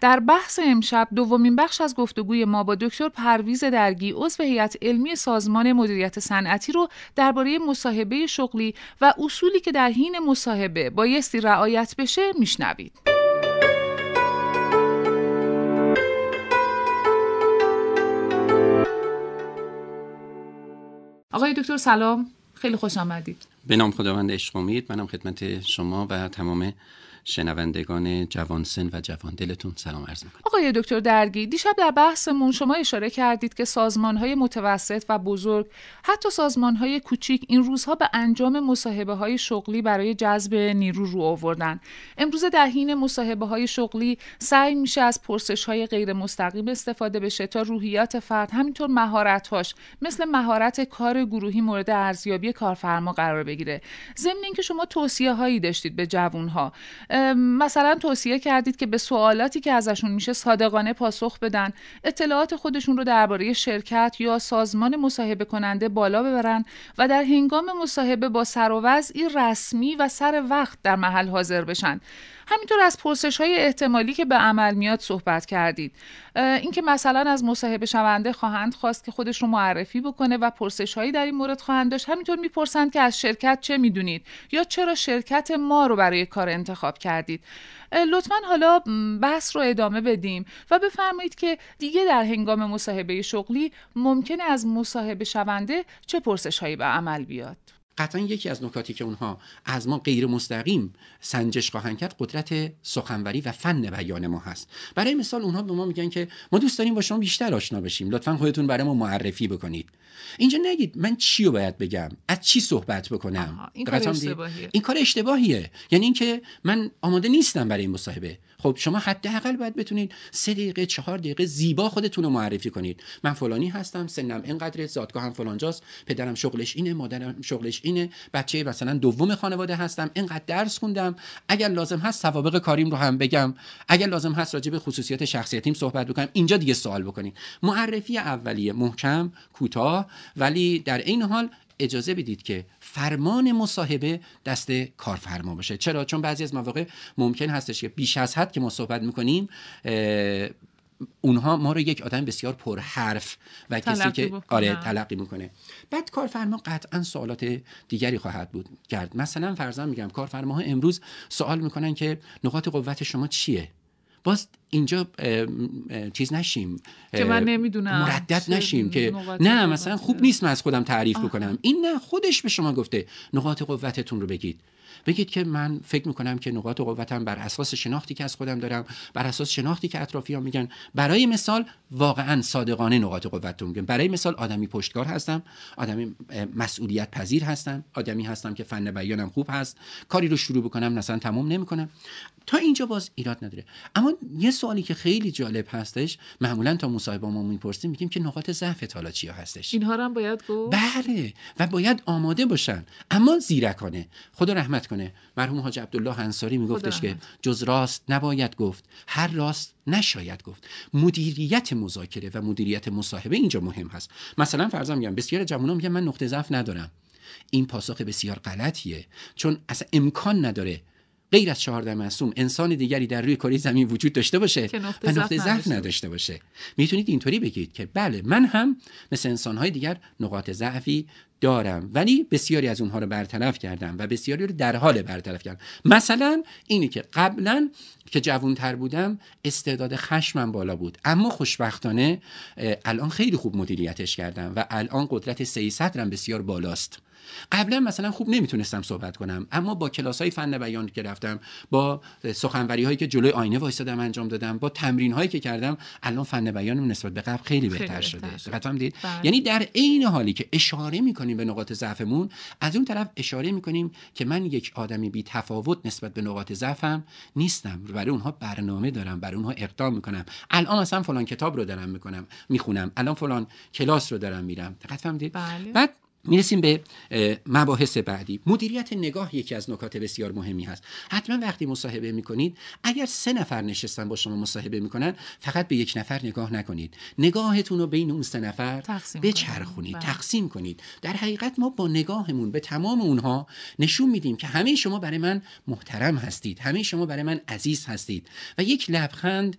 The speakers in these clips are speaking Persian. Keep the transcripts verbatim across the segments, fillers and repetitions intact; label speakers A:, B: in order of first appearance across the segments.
A: در بحث امشب دومین بخش از گفتگوی ما با دکتر پرویز درگی عضو هیئت علمی سازمان مدیریت صنعتی رو درباره مصاحبه شغلی و اصولی که در حین مصاحبه بایستی رعایت بشه میشنوید. آقای دکتر سلام، خیلی خوش آمدید.
B: به نام خداوند عشق و امید. منم خدمت شما و تمام شنوندگان جوانسن و جواندلتون سلام عرض می‌کنم.
A: آقای دکتر درگی، دیشب در بحثمون شما اشاره کردید که سازمان‌های متوسط و بزرگ، حتی سازمان‌های کوچیک این روزها به انجام مصاحبه‌های شغلی برای جذب نیرو رو آوردن. امروز در حین مصاحبه‌های شغلی سعی میشه از پرسش‌های غیر مستقیم استفاده بشه تا روحیات فرد، همینطور مهارت‌هاش مثل مهارت کار گروهی مورد ارزیابی کارفرما قرار بگیره. ضمن اینکه شما توصیه‌هایی داشتید به جوان‌ها، مثلا توصیه کردید که به سوالاتی که ازشون میشه صادقانه پاسخ بدن، اطلاعات خودشون رو درباره شرکت یا سازمان مصاحبه کننده بالا ببرن و در هنگام مصاحبه با سر و وضعی رسمی و سر وقت در محل حاضر بشن. همینطور از پرسش‌های احتمالی که به عمل میاد صحبت کردید. اینکه مثلا از مصاحبه شونده خواهند خواست که خودش رو معرفی بکنه و پرسش‌هایی در این مورد خواهند داشت. همینطور میپرسند که از شرکت چه میدونید یا چرا شرکت ما رو برای کار انتخاب کردید. لطفاً حالا بحث رو ادامه بدیم و بفرمایید که دیگه در هنگام مصاحبه شغلی ممکنه از مصاحبه شونده چه پرسش‌هایی به عمل بیاد.
B: قطعا یکی از نکاتی که اونها از ما غیر مستقیم سنجش خواهند کرد قدرت سخنوری و فن بیان ما هست. برای مثال اونها به ما میگن که ما دوست داریم با شما بیشتر آشنا بشیم، لطفاً خودتون برای ما معرفی بکنید. اینجا نگید من چی رو باید بگم، از چی صحبت بکنم.
A: این کار اشتباهیه.
B: این کار اشتباهیه. یعنی اینکه من آماده نیستم برای این مصاحبه. خب شما حداقل باید بتونید سه دقیقه چهار دقیقه زیبا خودتون رو معرفی کنید. من فلانی هستم، سنم اینقدره، زادگاهم فلانجاست، پدرم شغلش اینه، مادرم شغلش اینه، بچه مثلا دوم خانواده هستم، اینقدر درس خوندم، اگر لازم هست سوابق کاریم رو هم بگم، اگر لازم هست راجع به خصوصیات شخصیتیم صحبت بکنم. اینجا دیگه سوال بکنید. معرفی اولیه محکم، کوتاه، ولی در این حال اجازه بدید که فرمان مصاحبه دست کارفرما باشه. چرا؟ چون بعضی از مواقع ممکن هستش که بیش از حد که ما صحبت میکنیم اونها ما رو یک آدم بسیار پرحرف و کسی که آره تلقی میکنه. بعد کارفرما قطعا سوالات دیگری خواهد بود کرد. مثلا فرضاً میگم کارفرماها امروز سوال میکنن که نقاط قوت شما چیه؟ باز اینجا چیز نشیم
A: که من نمیدونم،
B: مردد نشیم که نه مثلا خوب نیست من از خودم تعریف آه. بکنم. این نه، خودش به شما گفته نقاط قوتتون رو بگید. بگید که من فکر میکنم که نقاط قوتم بر اساس شناختی که از خودم دارم، بر اساس شناختی که اطرافیان میگن. برای مثال واقعا صادقانه نقاط قوتتون میگم. برای مثال آدمی پشتکار هستم، آدمی مسئولیت پذیر هستم، آدمی هستم که فن بیانم خوب هست، کاری رو شروع بکنم مثلا تمام نمیکنم. تا اینجا باز ایراد نداره. اما یه سوالی که خیلی جالب هستش، معمولا تا مصاحبه ما میپرسیم، میگیم که نقاط ضعفت حالا چیا هستش.
A: اینها رو هم باید گفت.
B: بله، و باید آماده باشن، اما زیرکانه. خدا رحمت کنه مرحوم حاج عبدالله انصاری میگفتش که جز راست نباید گفت، هر راست نشاید گفت. مدیریت مذاکره و مدیریت مصاحبه اینجا مهم هست. مثلا فرضاً میگم بسیار جوونا میگن من نقطه ضعف ندارم. این پاسخ بسیار غلطیه، چون اصلا امکان نداره غیر از چهارده معصوم انسان دیگری در روی کره زمین وجود داشته باشه و نقطه ضعف نداشته باشه. میتونید اینطوری بگید که بله من هم مثل انسان‌های دیگر نقاط ضعفی دارم، ولی بسیاری از اونها رو برطرف کردم و بسیاری رو در حال برطرف کردم. مثلا اینی که قبلا که جوان‌تر بودم استعداد خشمم بالا بود، اما خوشبختانه الان خیلی خوب مدیریتش کردم و الان قدرت سه صدرم بسیار بالاست. قبلا مثلا خوب نمیتونستم صحبت کنم، اما با کلاس‌های فن بیان که رفتم، با سخنوری‌هایی که جلوی آینه وایسادم انجام دادم، با تمرین‌هایی که کردم، الان فن بیانم نسبت به قبل خیلی بهتر شده. دقت دید؟ یعنی در عین حالی که اشاره می‌کنیم به نقاط ضعفمون، از اون طرف اشاره می‌کنیم که من یک آدمی بی تفاوت نسبت به نقاط ضعفم نیستم، برای اونها برنامه دارم، برای اونها اقدام می‌کنم. الان مثلا فلان کتاب رو دارم می‌کنم، می‌خونم، الان فلان کلاس رو دارم میرم. دقت فرمودید؟ بعد میرسیم به مباحث بعدی. مدیریت نگاه یکی از نکات بسیار مهمی هست. حتما وقتی مصاحبه میکنید، اگر سه نفر نشستن با شما مصاحبه میکنن، فقط به یک نفر نگاه نکنید، نگاهتون رو بین اون سه نفر
A: تقسیم
B: بچرخونید،
A: کنید.
B: تقسیم کنید. در حقیقت ما با نگاهمون به تمام اونها نشون میدیم که همه شما برای من محترم هستید، همه شما برای من عزیز هستید و یک لبخند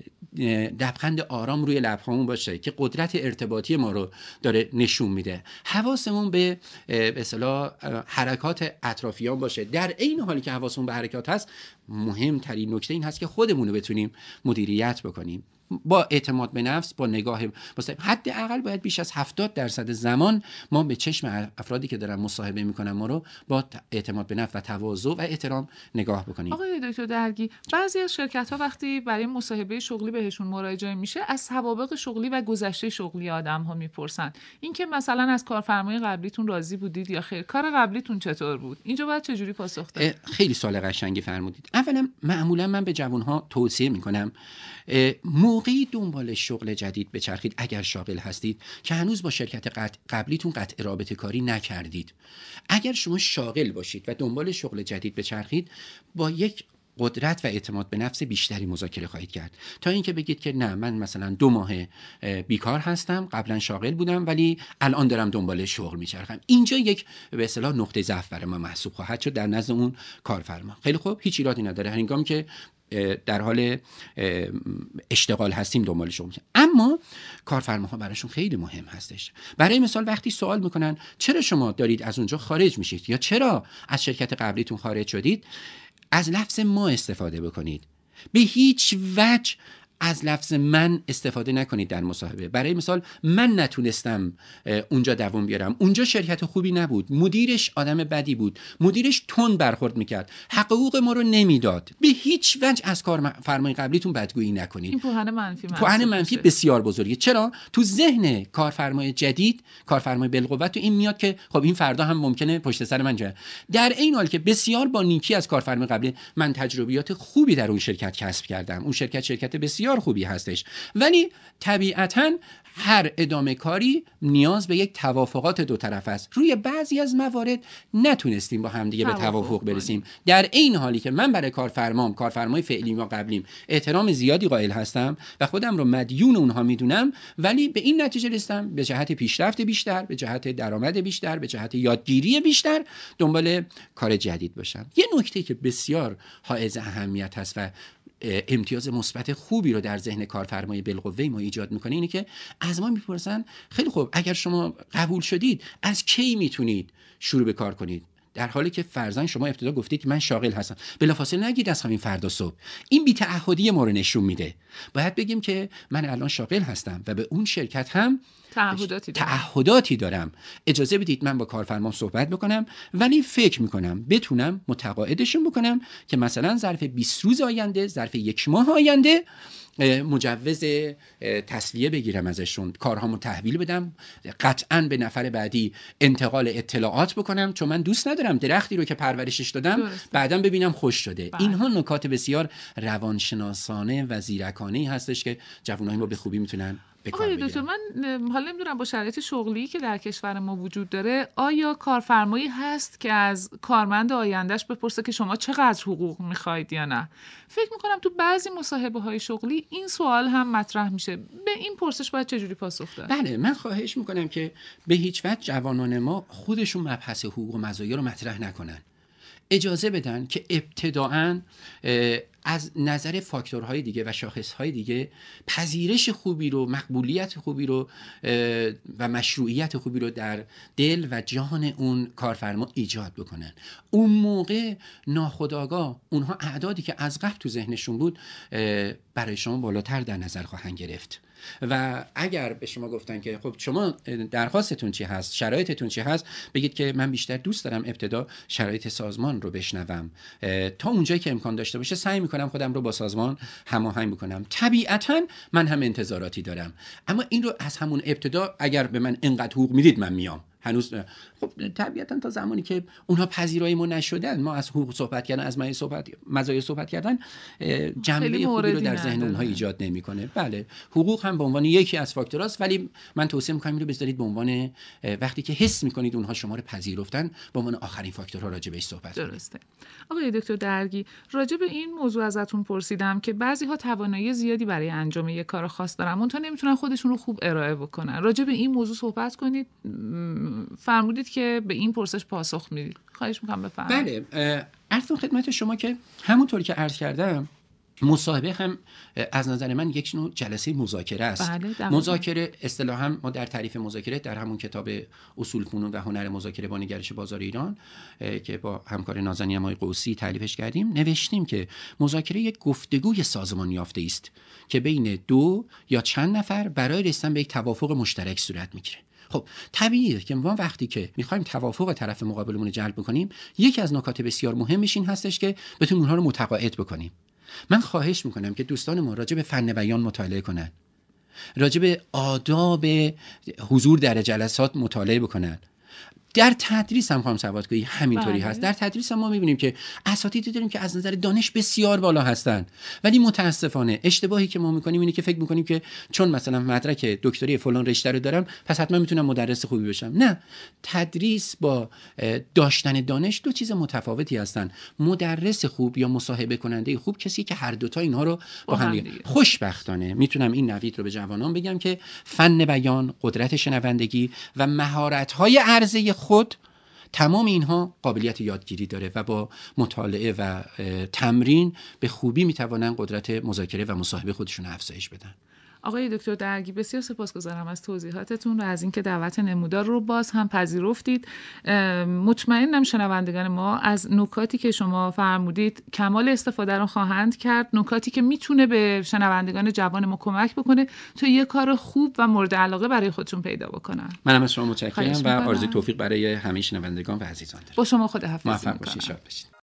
B: لبخند آرام روی لبهامون باشه که قدرت ارتباطی ما رو داره نشون میده. حواسمون به به اصطلاح حرکات اطرافیان باشه. در عین حالی که حواسمون به حرکات هست، مهمترین نکته این هست که خودمون رو بتونیم مدیریت بکنیم. با اعتماد به نفس، با نگاه مستقیم. حداقل باید بیش از هفتاد درصد زمان ما به چشم افرادی که دارن مصاحبه میکنن ما رو با اعتماد به نفس و تواضع و احترام نگاه بکنیم.
A: آقای دکتر درگی، بعضی از شرکت‌ها وقتی برای مصاحبه شغلی بهشون مراجعه میشه، از سوابق شغلی و گذشته شغلی آدم‌ها میپرسن. اینکه مثلا از کارفرمای قبلیتون راضی بودید یا خیر، کار قبلیتون چطور بود؟ اینجا باید چجوری پاسخ داد؟
B: خیلی سوال قشنگی فرمودید. اولا معمولا من به جوان‌ها توصیه میکنم موقعی دنبال شغل جدید بچرخید، اگر شاغل هستید که هنوز با شرکت قبلیتون قطع رابطه کاری نکردید. اگر شما شاغل باشید و دنبال شغل جدید بچرخید، با یک قدرت و اعتماد به نفس بیشتری مذاکره خواهید کرد تا اینکه بگید که نه، من مثلا دو ماه بیکار هستم، قبلا شاغل بودم ولی الان دارم دنبال شغل میچرخم. اینجا یک به اصطلاح نقطه ضعف برای ما محسوب خواهد شد در نظر اون کارفرما. خیلی خوب، هیچ ایرادی نداره هنگامی که در حال اشتغال هستیم دنبال شغل میشن. اما کارفرماها براشون خیلی مهم هستش. برای مثال وقتی سوال میکنن چرا شما دارید از اونجا خارج میشید یا چرا از شرکت قبلیتون خارج شدید، از لفظ ما استفاده بکنید. به هیچ وجه از لفظ من استفاده نکنید در مصاحبه. برای مثال من نتونستم اونجا دوام بیارم، اونجا شرکت خوبی نبود، مدیرش آدم بدی بود، مدیرش تند برخورد میکرد، حقوق ما رو نمیداد. به هیچ وجه از کارفرمای قبلیتون بدگویی نکنید.
A: این پوهن منفی
B: پوهن منفی بسیار بزرگه. چرا؟ تو ذهن کارفرمای جدید، کارفرمای بالقوت، تو این میاد که خب این فردا هم ممکنه پشت سر من جه. در این حال که بسیار با نیکی از کارفرمای قبلی من تجربیات خوبی در اون شرکت کسب کردم، اون شرکت شرکت بسیار خوبی هستش، ولی طبیعتاً هر ادامه کاری نیاز به یک توافقات دو طرف است. روی بعضی از موارد نتونستیم با هم دیگه به توافق برسیم. در این حالی که من برای کارفرمام، کارفرمای فعلی و قبلیم احترام زیادی قائل هستم و خودم رو مدیون اونها میدونم، ولی به این نتیجه رسیدم به جهت پیشرفت بیشتر، به جهت درآمد بیشتر، به جهت یادگیری بیشتر دنبال کار جدید باشم. یه نکته که بسیار حائز اهمیت هست و امتیاز مثبت خوبی رو در ذهن کارفرمای بالقوه ما ایجاد میکنه اینه که از ما میپرسن خیلی خوب، اگر شما قبول شدید از کی میتونید شروع به کار کنید؟ در حالی که فرضاً شما ابتدا گفتید که من شاغل هستم، بلافاصله نگید از همین فردا صبح. این بی‌تعهدی ما رو نشون میده. باید بگیم که من الان شاغل هستم و به اون شرکت هم
A: تعهداتی دارم.
B: تعهداتی دارم. اجازه بدید من با کارفرمام صحبت بکنم، ولی فکر میکنم بتونم متقاعدشون بکنم که مثلا ظرف بیست روز آینده، ظرف یک ماه آینده مجوز تسویه بگیرم ازشون، کارهامو تحویل بدم، قطعاً به نفر بعدی انتقال اطلاعات بکنم، چون من دوست ندارم درختی رو که پرورشش دادم بعداً ببینم خوش شده. بله. اینها نکات بسیار روانشناسانه و زیرکانه‌ای هستش که جوانای ما به خوبی میتونن.
A: آقای دکتر، من حالا نمیدونم با شرایط شغلی که در کشور ما وجود داره، آیا کارفرمایی هست که از کارمند آیندهش بپرسه که شما چقدر حقوق میخواید یا نه؟ فکر میکنم تو بعضی مصاحبه های شغلی این سوال هم مطرح میشه. به این پرسش باید چجوری پاسخ داد؟
B: بله، من خواهش میکنم که به هیچ وجه جوانان ما خودشون مبحث حقوق و مزایا رو مطرح نکنن. اجازه بدن که ابتداءً از نظر فاکتورهای دیگه و شاخصهای دیگه پذیرش خوبی رو، مقبولیت خوبی رو و مشروعیت خوبی رو در دل و جان اون کارفرما ایجاد بکنن. اون موقع ناخودآگاه اونها اعدادی که از قبل تو ذهنشون بود برای شما بالاتر در نظر خواهند گرفت. و اگر به شما گفتن که خب شما درخواستتون چی هست، شرایطتون چی هست، بگید که من بیشتر دوست دارم ابتدا شرایط سازمان رو بشنوم، تا اونجایی که امکان داشته باشه سعی میکنم خودم رو با سازمان هماهنگ بکنم. طبیعتاً من هم انتظاراتی دارم، اما این رو از همون ابتدا اگر به من اینقدر حقوق میدید من میام، هنوز خب طبیعتا تا زمانی که اونها پذیرای ما نشدن، ما از حقوق صحبت کردن، از مزایای صحبت مزایای صحبت کردن جنبه خوبی رو در ذهن اونها ایجاد نمیکنه. بله حقوق هم به عنوان یکی از فاکتوراست، ولی من توصیه میکنم این رو بذارید به عنوان وقتی که حس میکنید اونها شما رو پذیرفتن به عنوان آخرین فاکتورها راجع بهش صحبت کنید.
A: درسته. آقای دکتر درگی، راجع به این موضوع ازتون پرسیدم که بعضی‌ها توانایی زیادی برای انجام یک کار خاص دارن، منتها نمیتونن خودشون رو خوب ارائه بکنن. راجع به این موضوع صحبت کنید. فرمودید که به این پرسش پاسخ میدید. خواهش میکنم بفرمایید.
B: بله، عرض خدمت شما که همونطوری که عرض کردم مصاحبه هم از نظر من یک نوع جلسه مذاکره است.
A: بله،
B: مذاکره اصطلاحاً ما در تعریف مذاکره در همون کتاب اصول فنون و هنر مذاکره با نگرش بازار ایران که با همکار نازنین مای قوسی تالیفش کردیم نوشتیم که مذاکره یک گفتگوی سازمان یافته است که بین دو یا چند نفر برای رسیدن به یک توافق مشترک صورت میگیره. خب طبیعیه که ما وقتی که میخوایم توافق طرف مقابلمون رو جلب بکنیم، یکی از نکات بسیار مهمش این هستش که بتونیم اونها رو متقاعد بکنیم. من خواهش میکنم که دوستان ما راجع به فن بیان مطالعه کنن، راجع به آداب حضور در جلسات مطالعه بکنن. در تدریس هم خانم سوادگویی همینطوری هست. در تدریس هم ما میبینیم که اساتیدی داریم که از نظر دانش بسیار بالا هستن، ولی متاسفانه اشتباهی که ما میکنیم اینه که فکر میکنیم که چون مثلا مدرک دکتری فلان رشته رو دارم پس حتما میتونم مدرس خوبی بشم. نه، تدریس با داشتن دانش دو چیز متفاوتی هستن. مدرس خوب یا مصاحبه کننده خوب کسی که هر دوتا اینها رو با هم دیگه. خوشبختانه میتونم این نوید رو به جوانان بگم که فن بیان، قدرت شنوندگی و مهارت‌های عرضه خود، تمام اینها قابلیت یادگیری داره و با مطالعه و تمرین به خوبی میتوانن قدرت مذاکره و مصاحبه خودشون افزایش بدن.
A: آقای دکتر درگی بسیار سپاسگزارم از توضیحاتتون و از اینکه دعوت نمودار رو باز هم پذیرفتید. مطمئنم شنوندگان ما از نکاتی که شما فرمودید کمال استفاده رو خواهند کرد، نکاتی که میتونه به شنوندگان جوان ما کمک بکنه تا یه کار خوب و مورد علاقه برای خودشون پیدا بکنن.
B: منم از شما متشکرم و آرزوی توفیق برای همه شنوندگان و عزیزان دارم.
A: با شما خداحافظی
B: می‌کنم. موفق باشید، شاد باشید.